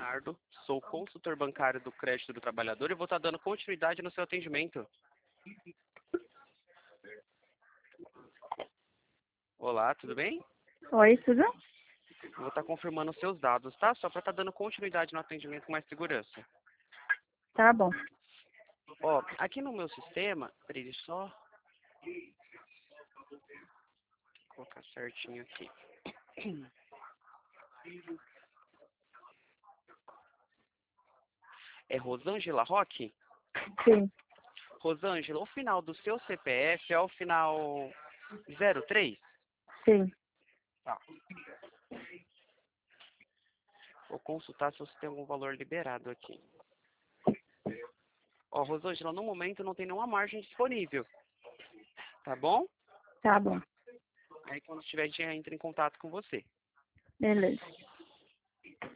Leonardo, sou consultor bancário do Crédito do Trabalhador e vou estar dando continuidade no seu atendimento. Olá, tudo bem? Oi, tudo? Vou estar confirmando os seus dados, tá? Só para estar dando continuidade no atendimento com mais segurança. Tá bom. Ó, aqui no meu sistema, peraí, só colocar certinho aqui. É Rosângela Roque? Sim, Rosângela, o final do seu CPF é o final 03? sim. Tá. Vou consultar se você tem algum valor liberado aqui. Ó, Rosângela, no momento não tem nenhuma margem disponível. Tá bom? Tá bom. Aí quando tiver, a gente entra em contato com você. Beleza.